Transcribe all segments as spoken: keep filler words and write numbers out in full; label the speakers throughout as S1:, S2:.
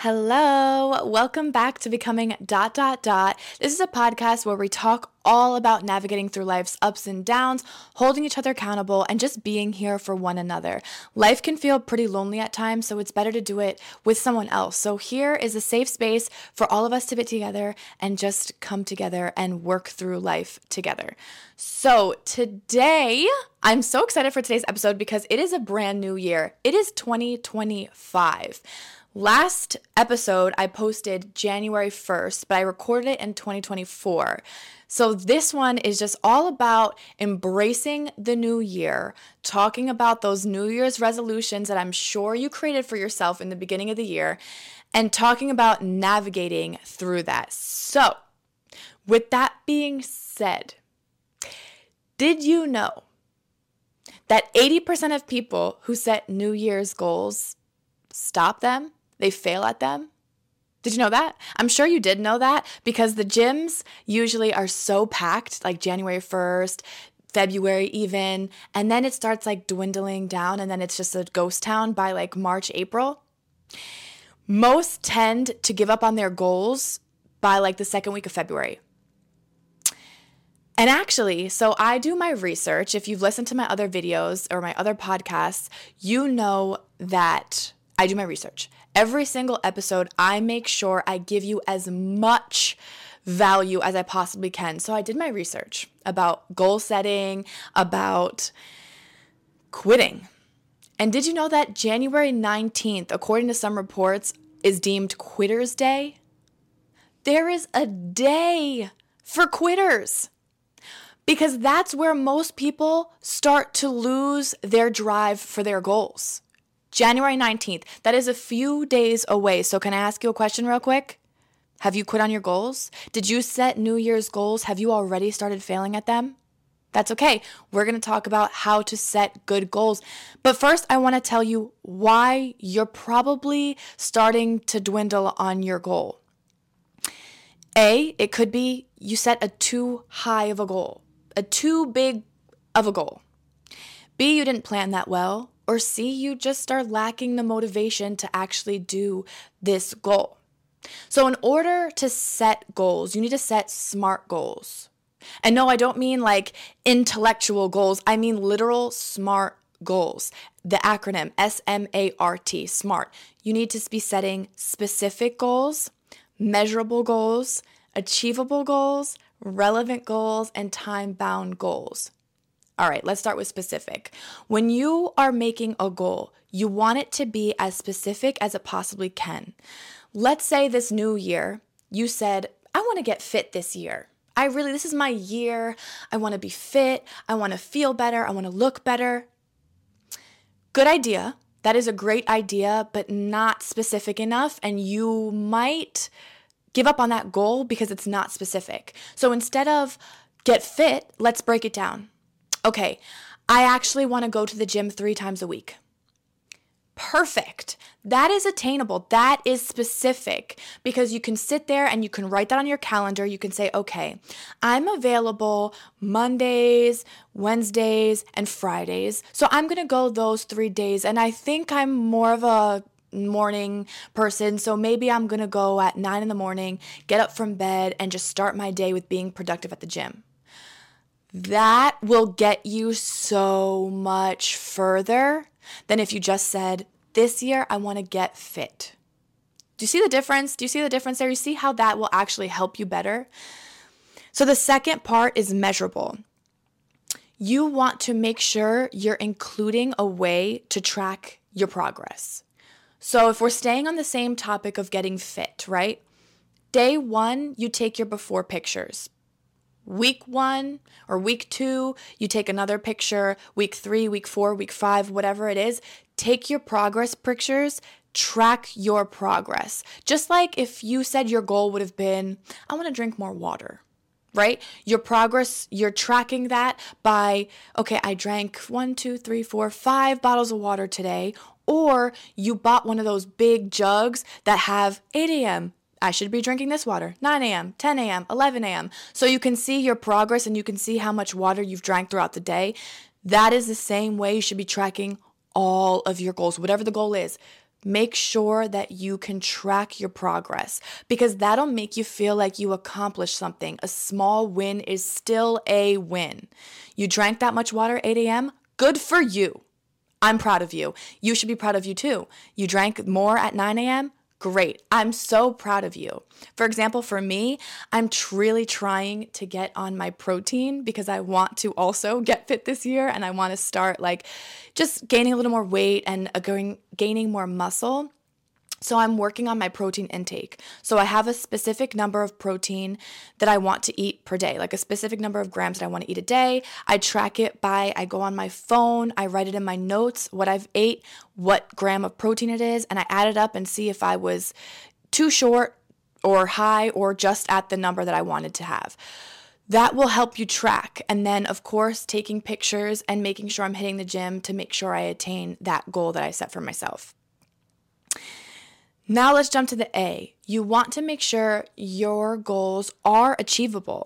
S1: Hello, welcome back to Becoming dot dot dot. This is a podcast where we talk all about navigating through life's ups and downs, holding each other accountable, and just being here for one another. Life can feel pretty lonely at times, so it's better to do it with someone else. So here is a safe space for all of us to be together and just come together and work through life together. So today, I'm so excited for today's episode because it is a brand new year. It is twenty twenty-five. Last episode, I posted January first, but I recorded it in twenty twenty-four. So this one is just all about embracing the new year, talking about those New Year's resolutions that I'm sure you created for yourself in the beginning of the year, and talking about navigating through that. So, with that being said, did you know that eighty percent of people who set New Year's goals stop them? They fail at them? Did you know that? I'm sure you did know that because the gyms usually are so packed, like January first, February even, and then it starts like dwindling down and then it's just a ghost town by like March, April. Most tend to give up on their goals by like the second week of February. And actually, so I do my research. If you've listened to my other videos or my other podcasts, you know that I do my research. Every single episode, I make sure I give you as much value as I possibly can. So I did my research about goal setting, about quitting. And did you know that January nineteenth, according to some reports, is deemed Quitters Day? There is a day for quitters. Because that's where most people start to lose their drive for their goals. January nineteenth, that is a few days away. So can I ask you a question real quick? Have you quit on your goals? Did you set New Year's goals? Have you already started failing at them? That's okay. We're going to talk about how to set good goals. But first, I want to tell you why you're probably starting to dwindle on your goal. A, it could be you set a too high of a goal, a too big of a goal. B, you didn't plan that well. Or C, you just are lacking the motivation to actually do this goal. So in order to set goals, you need to set SMART goals. And no, I don't mean like intellectual goals. I mean literal SMART goals. The acronym S M A R T, SMART. You need to be setting specific goals, measurable goals, achievable goals, relevant goals, and time-bound goals. All right, let's start with specific. When you are making a goal, you want it to be as specific as it possibly can. Let's say this new year, you said, I want to get fit this year. I really, this is my year. I want to be fit. I want to feel better. I want to look better. Good idea. That is a great idea, but not specific enough. And you might give up on that goal because it's not specific. So instead of get fit, let's break it down. Okay, I actually want to go to the gym three times a week. Perfect. That is attainable. That is specific because you can sit there and you can write that on your calendar. You can say, okay, I'm available Mondays, Wednesdays, and Fridays. So I'm going to go those three days. And I think I'm more of a morning person. So maybe I'm going to go at nine in the morning, get up from bed, and just start my day with being productive at the gym. That will get you so much further than if you just said, this year I want to get fit. Do you see the difference? Do you see the difference there? You see how that will actually help you better? So the second part is measurable. You want to make sure you're including a way to track your progress. So if we're staying on the same topic of getting fit, right? Day one, you take your before pictures. Week one or week two, you take another picture. Week three, week four, week five, whatever it is, take your progress pictures, track your progress. Just like if you said your goal would have been, I want to drink more water, right? Your progress, you're tracking that by, okay, I drank one, two, three, four, five bottles of water today. Or you bought one of those big jugs that have eight a.m., I should be drinking this water, nine a.m., ten a.m., eleven a.m. So you can see your progress and you can see how much water you've drank throughout the day. That is the same way you should be tracking all of your goals, whatever the goal is. Make sure that you can track your progress because that'll make you feel like you accomplished something. A small win is still a win. You drank that much water at eight a.m., good for you. I'm proud of you. You should be proud of you too. You drank more at nine a.m., great. I'm so proud of you. For example, for me, I'm really trying to get on my protein because I want to also get fit this year and I want to start like just gaining a little more weight and going, gaining more muscle. So I'm working on my protein intake. So I have a specific number of protein that I want to eat per day, like a specific number of grams that I want to eat a day. I track it by, I go on my phone, I write it in my notes, what I've ate, what gram of protein it is, and I add it up and see if I was too short or high or just at the number that I wanted to have. That will help you track. And then, of course, taking pictures and making sure I'm hitting the gym to make sure I attain that goal that I set for myself. Now let's jump to the A. You want to make sure your goals are achievable.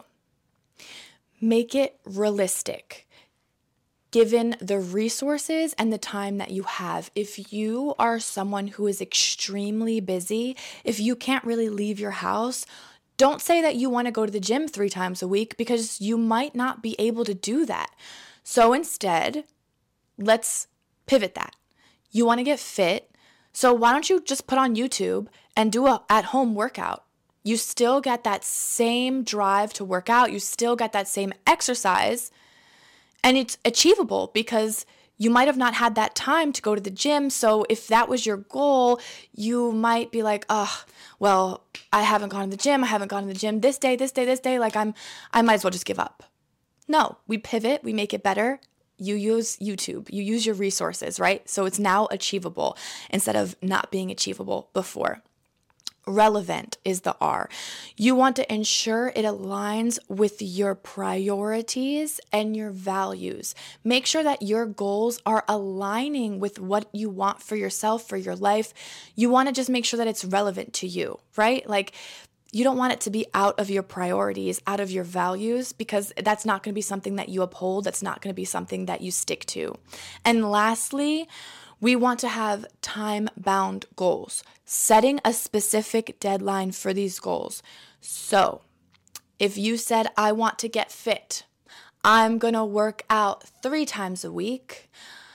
S1: Make it realistic, given the resources and the time that you have. If you are someone who is extremely busy, if you can't really leave your house, don't say that you want to go to the gym three times a week because you might not be able to do that. So instead, let's pivot that. You want to get fit. So why don't you just put on YouTube and do a at-home workout? You still get that same drive to work out. You still get that same exercise. And it's achievable because you might have not had that time to go to the gym. So if that was your goal, you might be like, oh, well, I haven't gone to the gym. I haven't gone to the gym this day, this day, this day. Like I'm, I might as well just give up. No, we pivot. We make it better. You use YouTube, you use your resources, right? So it's now achievable instead of not being achievable before. Relevant is the R. You want to ensure it aligns with your priorities and your values. Make sure that your goals are aligning with what you want for yourself, for your life. You want to just make sure that it's relevant to you, right? Like, you don't want it to be out of your priorities, out of your values, because that's not going to be something that you uphold. That's not going to be something that you stick to. And lastly, we want to have time-bound goals, setting a specific deadline for these goals. So if you said, I want to get fit, I'm going to work out three times a week.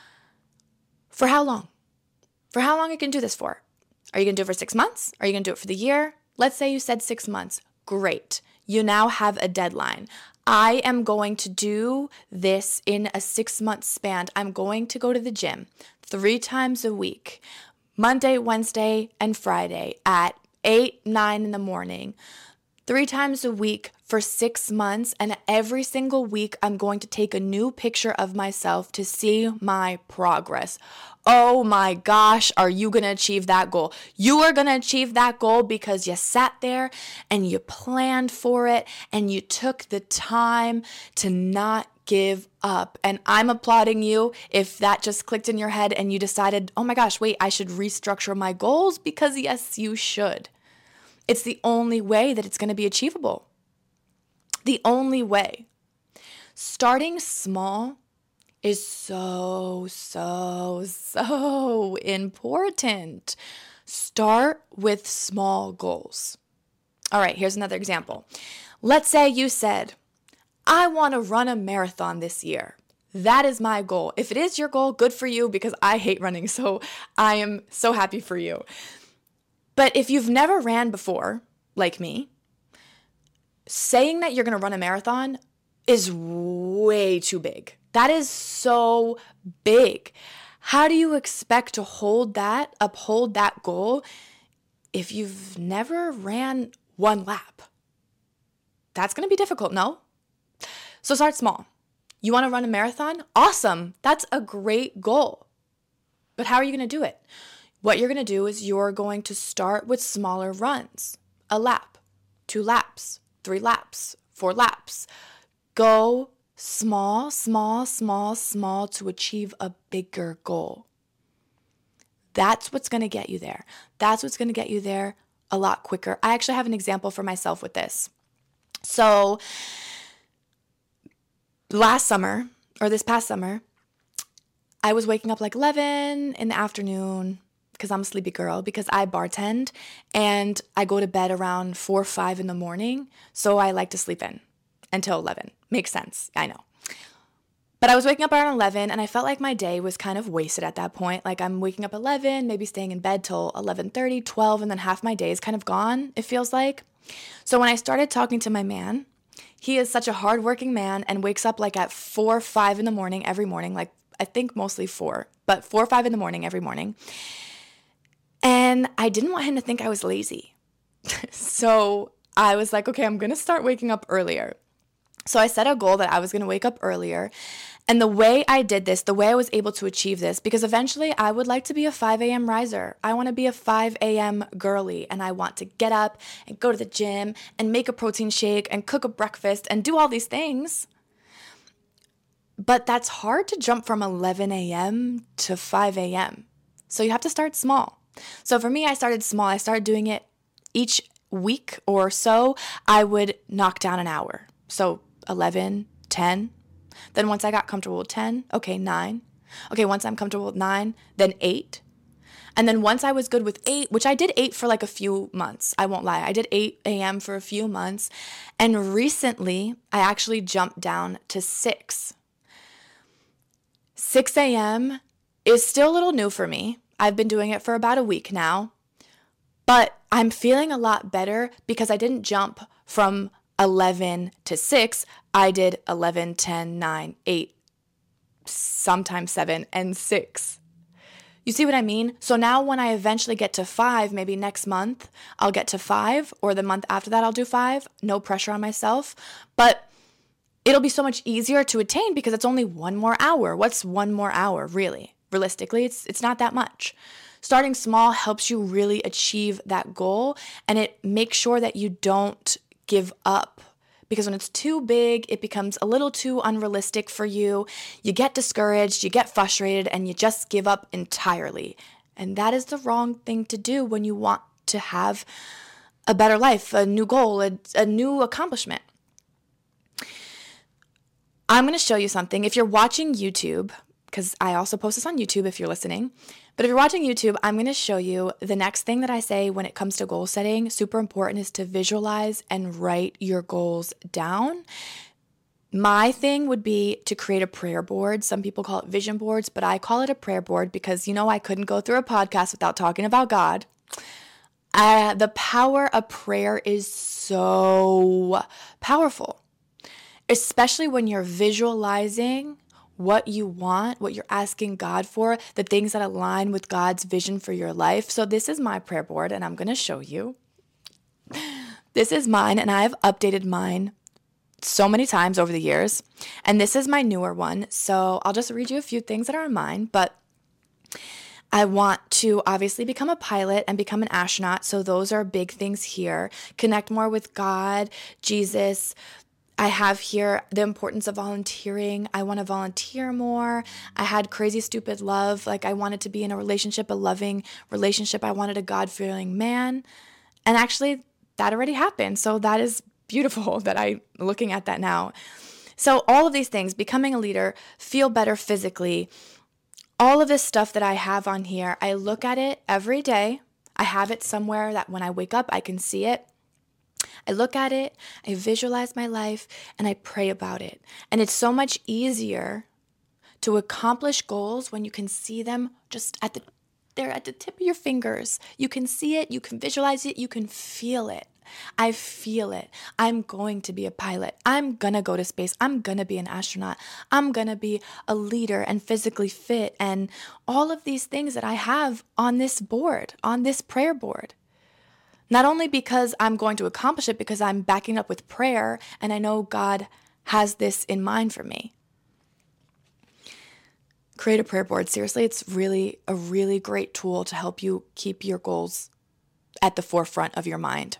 S1: For how long? For how long are you going to do this for? Are you going to do it for six months? Are you going to do it for the year? Let's say you said six months. Great. You now have a deadline. I am going to do this in a six-month span. I'm going to go to the gym three times a week, Monday, Wednesday, and Friday at eight, nine in the morning, three times a week for six months. And every single week, I'm going to take a new picture of myself to see my progress. Oh my gosh, are you going to achieve that goal? You are going to achieve that goal because you sat there and you planned for it and you took the time to not give up. And I'm applauding you if that just clicked in your head and you decided, oh my gosh, wait, I should restructure my goals, because yes, you should. It's the only way that it's going to be achievable. The only way. Starting small is so, so, so important. Start with small goals. All right, here's another example. Let's say you said, I want to run a marathon this year. That is my goal. If it is your goal, good for you, because I hate running, so I am so happy for you. But if you've never ran before, like me, saying that you're going to run a marathon is way too big. That is so big. How do you expect to hold that, uphold that goal if you've never ran one lap? That's going to be difficult, no? So start small. You want to run a marathon? Awesome. That's a great goal. But how are you going to do it? What you're going to do is you're going to start with smaller runs. A lap, two laps, three laps, four laps. Go small, small, small, small to achieve a bigger goal. That's what's going to get you there. That's what's going to get you there a lot quicker. I actually have an example for myself with this. So last summer, or this past summer, I was waking up like eleven in the afternoon, because I'm a sleepy girl, because I bartend and I go to bed around four or five in the morning. So I like to sleep in until eleven. Makes sense. I know. But I was waking up around eleven and I felt like my day was kind of wasted at that point. Like I'm waking up eleven, maybe staying in bed till eleven thirty, twelve, and then half my day is kind of gone, it feels like. So when I started talking to my man, he is such a hardworking man and wakes up like at four or five in the morning every morning, like I think mostly four, but four or five in the morning every morning. And I didn't want him to think I was lazy. So I was like, okay, I'm going to start waking up earlier. So I set a goal that I was going to wake up earlier. And the way I did this, the way I was able to achieve this, because eventually I would like to be a five a.m. riser. I want to be a five a.m. girly, and I want to get up and go to the gym and make a protein shake and cook a breakfast and do all these things. But that's hard to jump from eleven a.m. to five a.m. So you have to start small. So for me, I started small. I started doing it each week or so. I would knock down an hour. So eleven, ten. Then once I got comfortable with ten, okay, nine. Okay, once I'm comfortable with nine, then eight. And then once I was good with eight, which I did eight for like a few months, I won't lie. I did eight a.m. for a few months. And recently, I actually jumped down to six. six a.m. is still a little new for me. I've been doing it for about a week now. But I'm feeling a lot better because I didn't jump from eleven to six. I did eleven, ten, nine, eight, sometimes seven, and six. You see what I mean? So now when I eventually get to five, maybe next month, I'll get to five, or the month after that, I'll do five. No pressure on myself. But it'll be so much easier to attain because it's only one more hour. What's one more hour, really? Realistically, it's it's not that much. Starting small helps you really achieve that goal, and it makes sure that you don't give up. Because when it's too big, it becomes a little too unrealistic for you. You get discouraged, you get frustrated, and you just give up entirely. And that is the wrong thing to do when you want to have a better life, a new goal, a, a new accomplishment. I'm going to show you something. If you're watching YouTube, because I also post this on YouTube if you're listening, but if you're watching YouTube, I'm going to show you the next thing that I say when it comes to goal setting. Super important is to visualize and write your goals down. My thing would be to create a prayer board. Some people call it vision boards, but I call it a prayer board because, you know, I couldn't go through a podcast without talking about God. Uh, the power of prayer is so powerful, especially when you're visualizing what you want, what you're asking God for, the things that align with God's vision for your life. So this is my prayer board, and I'm going to show you. This is mine, and I've updated mine so many times over the years. And this is my newer one. So I'll just read you a few things that are on mine, but I want to obviously become a pilot and become an astronaut. So those are big things here. Connect more with God, Jesus. I have here the importance of volunteering. I want to volunteer more. I had crazy, stupid love. Like I wanted to be in a relationship, a loving relationship. I wanted a God-fearing man. And actually that already happened. So that is beautiful that I'm looking at that now. So all of these things, becoming a leader, feel better physically, all of this stuff that I have on here, I look at it every day. I have it somewhere that when I wake up, I can see it. I look at it, I visualize my life, and I pray about it. And it's so much easier to accomplish goals when you can see them just at the they're at the tip of your fingers. You can see it, you can visualize it, you can feel it. I feel it. I'm going to be a pilot. I'm going to go to space. I'm going to be an astronaut. I'm going to be a leader and physically fit and all of these things that I have on this board, on this prayer board. Not only because I'm going to accomplish it, because I'm backing up with prayer and I know God has this in mind for me. Create a prayer board. Seriously, it's really a really great tool to help you keep your goals at the forefront of your mind.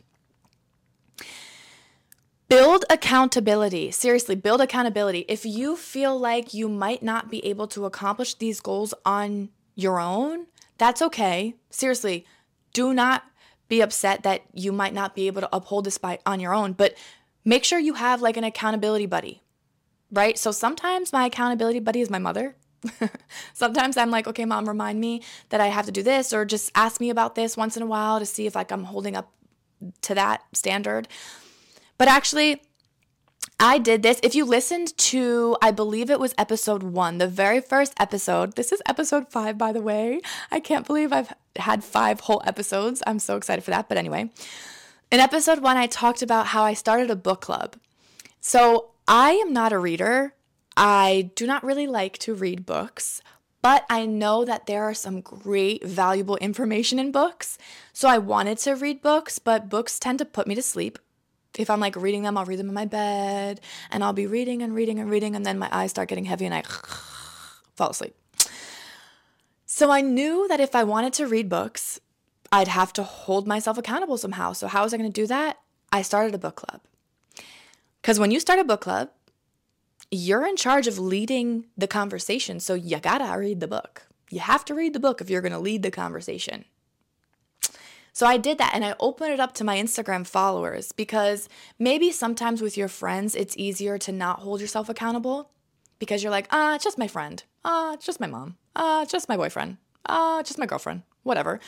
S1: Build accountability. Seriously, build accountability. If you feel like you might not be able to accomplish these goals on your own, that's okay. Seriously, do not be upset that you might not be able to uphold this by on your own, but make sure you have like an accountability buddy, right? So sometimes my accountability buddy is my mother. Sometimes I'm like, okay, mom, remind me that I have to do this, or just ask me about this once in a while to see if like I'm holding up to that standard. But actually, I did this. If you listened to, I believe it was episode one, the very first episode. This is episode five, by the way. I can't believe I've had five whole episodes. I'm so excited for that. But anyway, in episode one, I talked about how I started a book club. So I am not a reader. I do not really like to read books, but I know that there are some great, valuable information in books. So I wanted to read books, but books tend to put me to sleep. If I'm like reading them, I'll read them in my bed, and I'll be reading and reading and reading, and then my eyes start getting heavy and I fall asleep. So I knew that if I wanted to read books, I'd have to hold myself accountable somehow. So how was I going to do that? I started a book club. Because when you start a book club, you're in charge of leading the conversation. So you gotta read the book. You have to read the book if you're going to lead the conversation. So I did that, and I opened it up to my Instagram followers, because maybe sometimes with your friends, it's easier to not hold yourself accountable because you're like, ah, it's just my friend. Ah, it's just my mom. Ah, it's just my boyfriend. Ah, it's just my girlfriend. Whatever.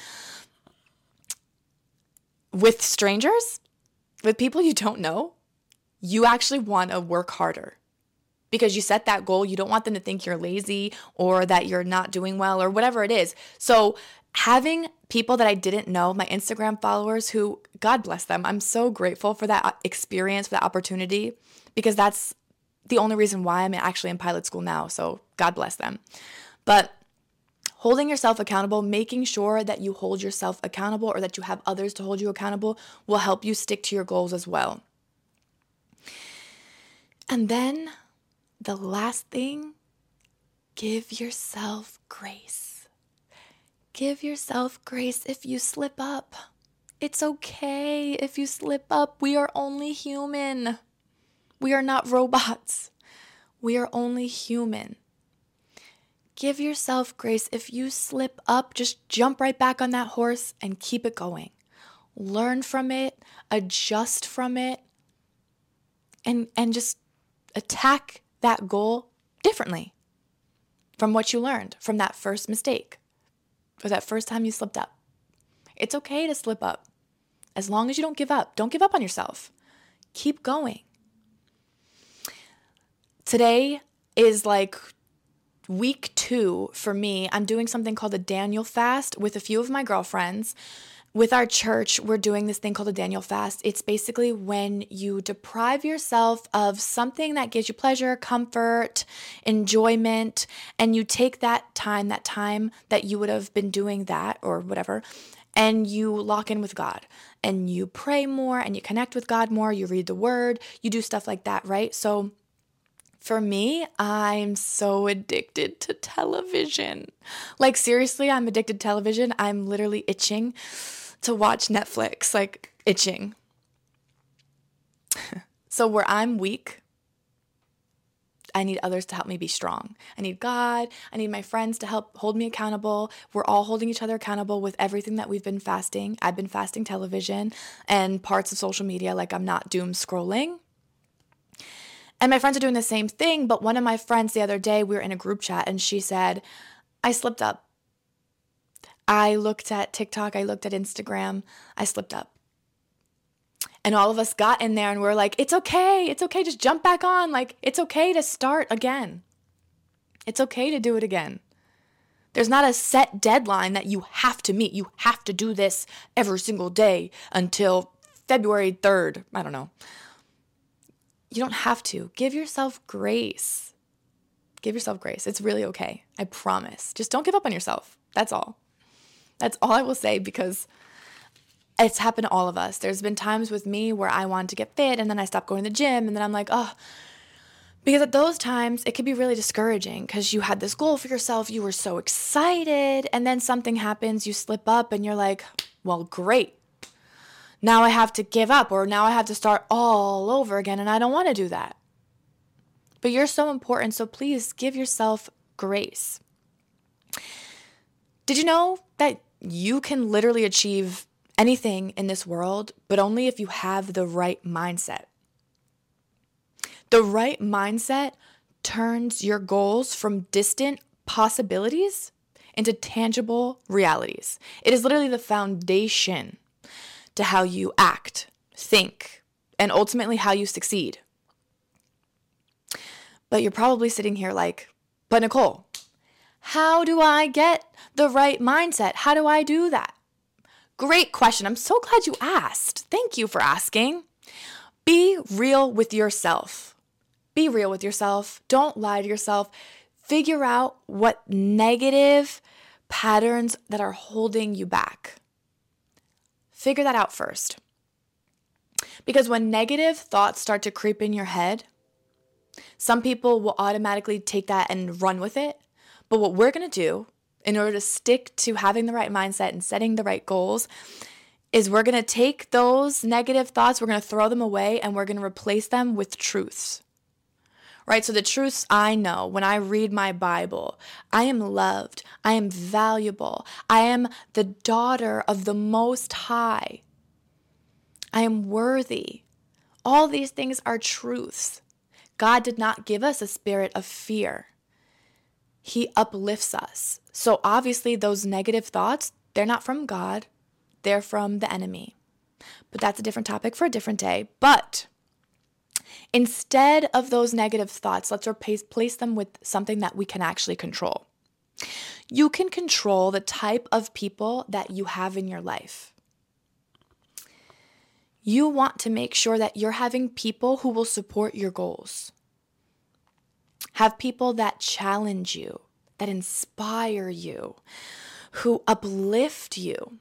S1: With strangers, with people you don't know, you actually want to work harder because you set that goal. You don't want them to think you're lazy or that you're not doing well or whatever it is. So having people that I didn't know, my Instagram followers who, God bless them, I'm so grateful for that experience, for that opportunity, because that's the only reason why I'm actually in pilot school now. So God bless them. But holding yourself accountable, making sure that you hold yourself accountable or that you have others to hold you accountable will help you stick to your goals as well. And then the last thing, give yourself grace. Give yourself grace if you slip up. It's okay if you slip up. We are only human. We are not robots. We are only human. Give yourself grace. If you slip up, just jump right back on that horse and keep it going. Learn from it, adjust from it, and, and just attack that goal differently from what you learned from that first mistake. Or that first time you slipped up. It's okay to slip up. As long as you don't give up. Don't give up on yourself. Keep going. Today is like week two for me. I'm doing something called the Daniel Fast with a few of my girlfriends. With our church, we're doing this thing called the Daniel Fast. It's basically when you deprive yourself of something that gives you pleasure, comfort, enjoyment, and you take that time, that time that you would have been doing that or whatever, and you lock in with God. And you pray more and you connect with God more. You read the word. You do stuff like that, right? So for me, I'm so addicted to television. Like seriously, I'm addicted to television. I'm literally itching to watch Netflix, like itching. So where I'm weak, I need others to help me be strong. I need God. I need my friends to help hold me accountable. We're all holding each other accountable with everything that we've been fasting. I've been fasting television and parts of social media, like I'm not doom scrolling. And my friends are doing the same thing, but one of my friends the other day, we were in a group chat and she said, I slipped up. I looked at TikTok, I looked at Instagram, I slipped up. And all of us got in there and we're like, it's okay, it's okay, just jump back on. Like, it's okay to start again. It's okay to do it again. There's not a set deadline that you have to meet. You have to do this every single day until February third. I don't know. You don't have to. Give yourself grace. Give yourself grace. It's really okay. I promise. Just don't give up on yourself. That's all. That's all I will say because it's happened to all of us. There's been times with me where I wanted to get fit and then I stopped going to the gym and then I'm like, oh, because at those times it could be really discouraging because you had this goal for yourself. You were so excited and then something happens, you slip up and you're like, well, great. Now I have to give up or now I have to start all over again and I don't want to do that. But you're so important, so please give yourself grace. Did you know that you can literally achieve anything in this world, but only if you have the right mindset? The right mindset turns your goals from distant possibilities into tangible realities. It is literally the foundation to how you act, think, and ultimately how you succeed. But you're probably sitting here like, but Nicole, how do I get the right mindset? How do I do that? Great question. I'm so glad you asked. Thank you for asking. Be real with yourself. Be real with yourself. Don't lie to yourself. Figure out what negative patterns that are holding you back. Figure that out first. Because when negative thoughts start to creep in your head, some people will automatically take that and run with it. But what we're going to do in order to stick to having the right mindset and setting the right goals is we're going to take those negative thoughts, we're going to throw them away, and we're going to replace them with truths. Right? So the truths I know when I read my Bible, I am loved, I am valuable, I am the daughter of the Most High, I am worthy. All these things are truths. God did not give us a spirit of fear. He uplifts us. So obviously those negative thoughts, they're not from God, they're from the enemy. But that's a different topic for a different day. But instead of those negative thoughts, let's replace place them with something that we can actually control. You can control the type of people that you have in your life. You want to make sure that you're having people who will support your goals. Have people that challenge you, that inspire you, who uplift you.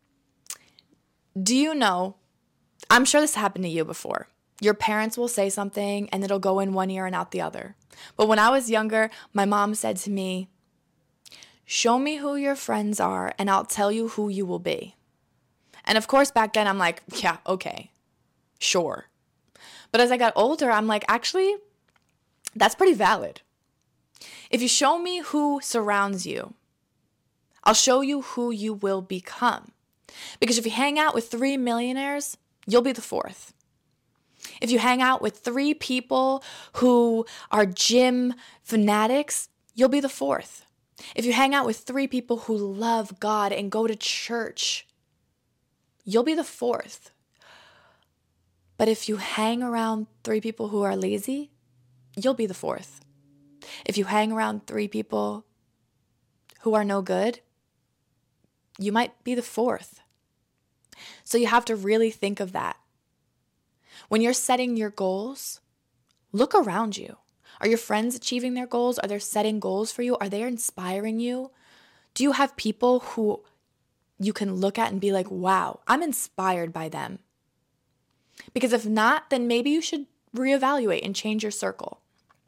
S1: Do you know, I'm sure this happened to you before. Your parents will say something and it'll go in one ear and out the other. But when I was younger, my mom said to me, show me who your friends are and I'll tell you who you will be. And of course, back then I'm like, yeah, okay, sure. But as I got older, I'm like, actually, that's pretty valid. If you show me who surrounds you, I'll show you who you will become. Because if you hang out with three millionaires, you'll be the fourth. If you hang out with three people who are gym fanatics, you'll be the fourth. If you hang out with three people who love God and go to church, you'll be the fourth. But if you hang around three people who are lazy, you'll be the fourth. If you hang around three people who are no good, you might be the fourth. So you have to really think of that. When you're setting your goals, look around you. Are your friends achieving their goals? Are they setting goals for you? Are they inspiring you? Do you have people who you can look at and be like, wow, I'm inspired by them? Because if not, then maybe you should reevaluate and change your circle.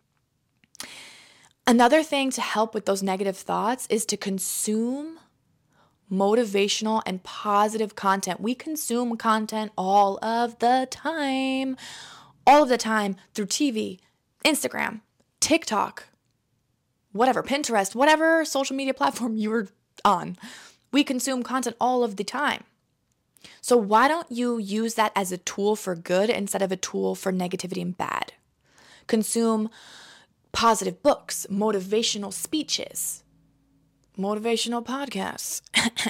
S1: Another thing to help with those negative thoughts is to consume motivational and positive content. We consume content all of the time, all of the time through T V, Instagram, TikTok, whatever, Pinterest, whatever social media platform you're on. We consume content all of the time. So why don't you use that as a tool for good instead of a tool for negativity and bad? Consume positive books, motivational speeches, motivational podcasts,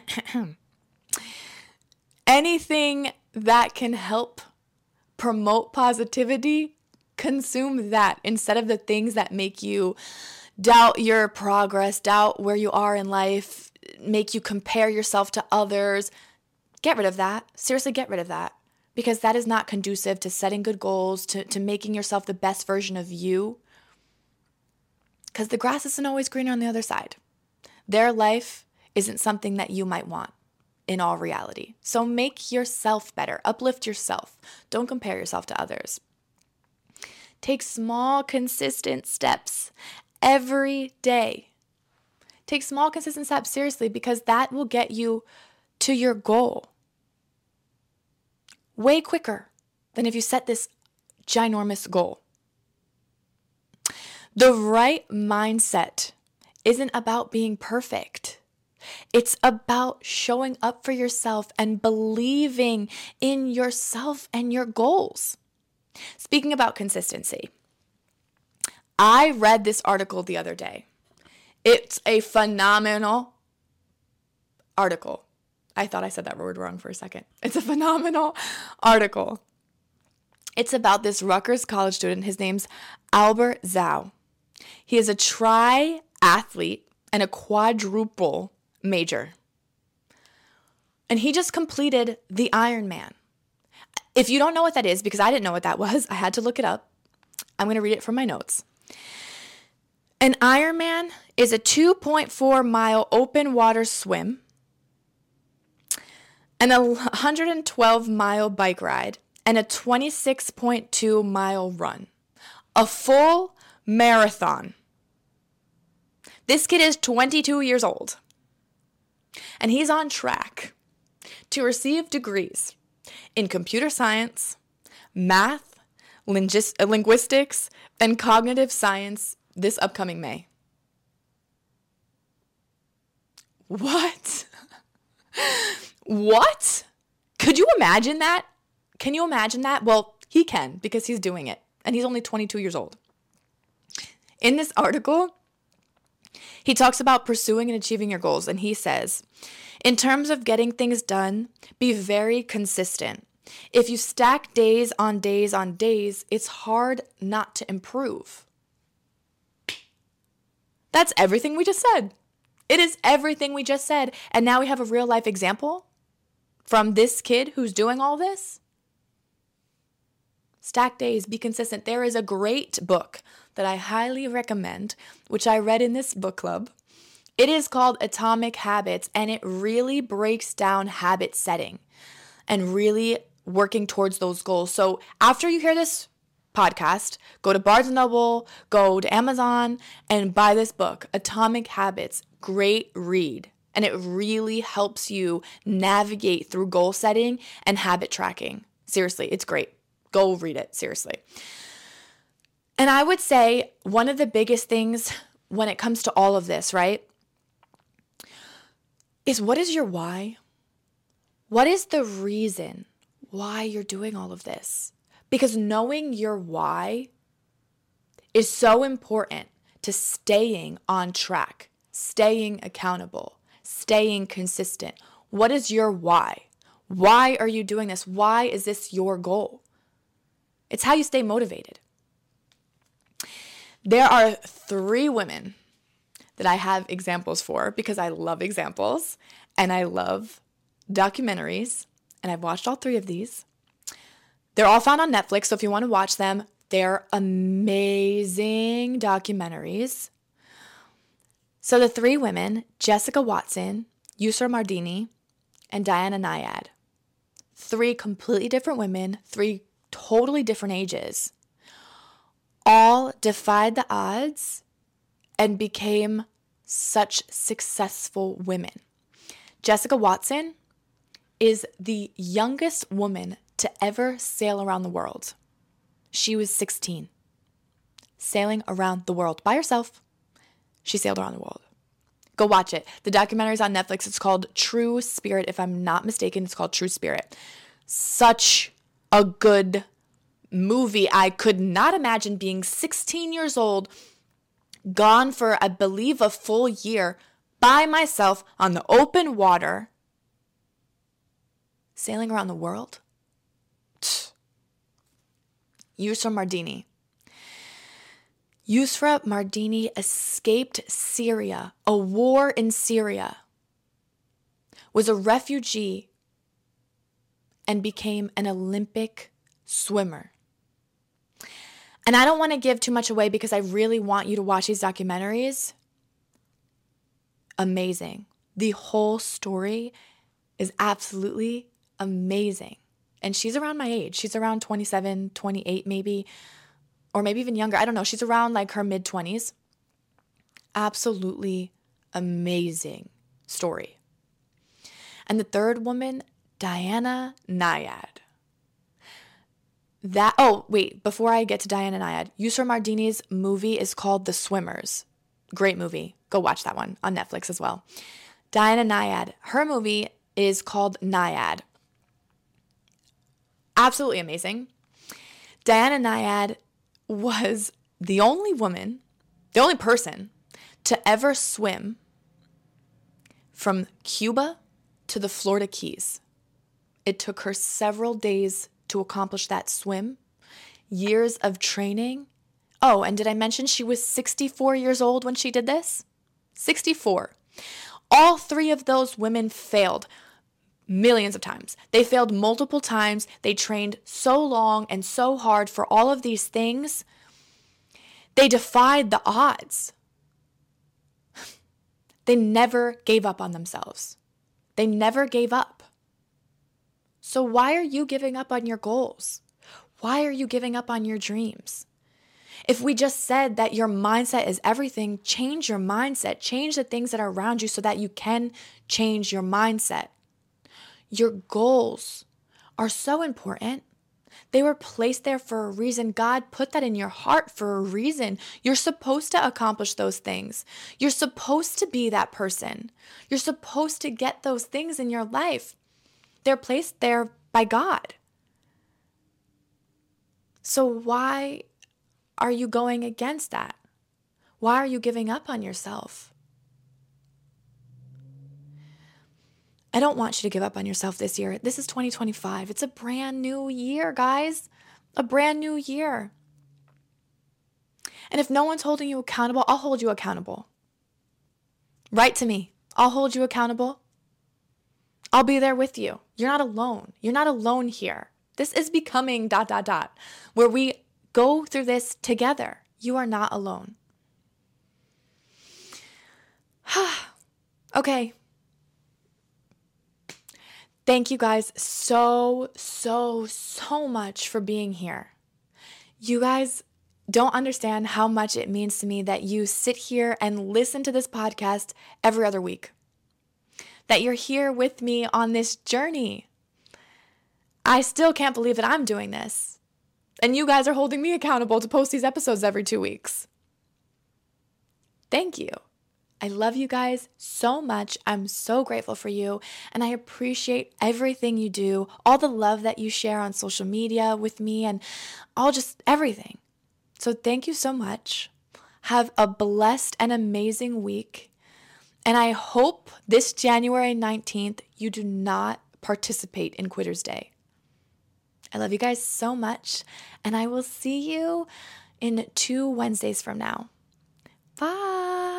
S1: anything that can help promote positivity, consume that instead of the things that make you doubt your progress, doubt where you are in life, make you compare yourself to others. Get rid of that. Seriously, get rid of that. Because that is not conducive to setting good goals, to, to making yourself the best version of you. Because the grass isn't always greener on the other side. Their life isn't something that you might want in all reality. So make yourself better. Uplift yourself. Don't compare yourself to others. Take small, consistent steps every day. Take small, consistent steps seriously because that will get you to your goal way quicker than if you set this ginormous goal. The right mindset isn't about being perfect. It's about showing up for yourself and believing in yourself and your goals. Speaking about consistency, I read this article the other day. It's a phenomenal article. I thought I said that word wrong for a second. It's a phenomenal article. It's about this Rutgers college student. His name's Albert Zhao. He is a triathlete and a quadruple major. And he just completed the Ironman. If you don't know what that is, because I didn't know what that was, I had to look it up. I'm going to read it from my notes. An Ironman is a two point four mile open water swim, and a one hundred twelve mile bike ride, and a twenty-six point two mile run. A full marathon. This kid is twenty-two years old, and he's on track to receive degrees in computer science, math, lingis- linguistics, and cognitive science this upcoming May. What? What? Could you imagine that? Can you imagine that? Well, he can, because he's doing it, and he's only twenty-two years old. In this article, he talks about pursuing and achieving your goals, and he says, in terms of getting things done, be very consistent. If you stack days on days on days, it's hard not to improve. That's everything we just said. It is everything we just said. And now we have a real life example from this kid who's doing all this. Stack days, be consistent. There is a great book that I highly recommend, which I read in this book club. It is called Atomic Habits, and it really breaks down habit setting and really working towards those goals. So after you hear this podcast, go to Barnes and Noble, go to Amazon, and buy this book, Atomic Habits. Great read. And it really helps you navigate through goal setting and habit tracking. Seriously, it's great. Go read it, seriously. And I would say one of the biggest things when it comes to all of this, right, is what is your why? What is the reason why you're doing all of this? Because knowing your why is so important to staying on track, staying accountable, staying consistent. What is your why? Why are you doing this? Why is this your goal? It's how you stay motivated. There are three women that I have examples for because I love examples and I love documentaries, and I've watched all three of these. They're all found on Netflix, so if you want to watch them, they're amazing documentaries. So the three women, Jessica Watson, Yusra Mardini, and Diana Nyad. Three completely different women, three totally different ages, all defied the odds and became such successful women. Jessica Watson is the youngest woman to ever sail around the world. She was sixteen, sailing around the world by herself. She sailed around the world. Go watch it. The documentary is on Netflix. It's called True Spirit. If I'm not mistaken, it's called True Spirit. Such a good movie. I could not imagine being sixteen years old, gone for, I believe, a full year by myself on the open water, sailing around the world. Yusra Mardini. Yusra Mardini escaped Syria, a war in Syria, was a refugee, and became an Olympic swimmer. And I don't want to give too much away because I really want you to watch these documentaries. Amazing. The whole story is absolutely amazing. And she's around my age. She's around twenty-seven, twenty-eight maybe, or maybe even younger. I don't know. She's around like her mid-twenties. Absolutely amazing story. And the third woman, Diana Nyad. That, oh, wait, before I get to Diana Nyad, Yusra Mardini's movie is called The Swimmers. Great movie. Go watch that one on Netflix as well. Diana Nyad, her movie is called Nyad. Absolutely amazing. Diana Nyad was the only woman, the only person to ever swim from Cuba to the Florida Keys. It took her several days to accomplish that swim, years of training. Oh, and did I mention she was sixty-four years old when she did this? sixty-four. All three of those women failed millions of times. They failed multiple times. They trained so long and so hard for all of these things. They defied the odds. They never gave up on themselves. They never gave up. So why are you giving up on your goals? Why are you giving up on your dreams? If we just said that your mindset is everything, change your mindset. Change the things that are around you so that you can change your mindset. Your goals are so important. They were placed there for a reason. God put that in your heart for a reason. You're supposed to accomplish those things. You're supposed to be that person. You're supposed to get those things in your life. They're placed there by God. So why are you going against that? Why are you giving up on yourself? I don't want you to give up on yourself this year. This is twenty twenty-five. It's a brand new year, guys. A brand new year. And if no one's holding you accountable, I'll hold you accountable. Write to me. I'll hold you accountable. I'll be there with you. You're not alone. You're not alone here. This is becoming dot, dot, dot, where we go through this together. You are not alone. Okay. Thank you guys so, so, so much for being here. You guys don't understand how much it means to me that you sit here and listen to this podcast every other week. That you're here with me on this journey. I still can't believe that I'm doing this. And you guys are holding me accountable to post these episodes every two weeks. Thank you. I love you guys so much. I'm so grateful for you. And I appreciate everything you do, all the love that you share on social media with me, and all just everything. So thank you so much. Have a blessed and amazing week. And I hope this January nineteenth, you do not participate in Quitter's Day. I love you guys so much. And I will see you in two Wednesdays from now. Bye.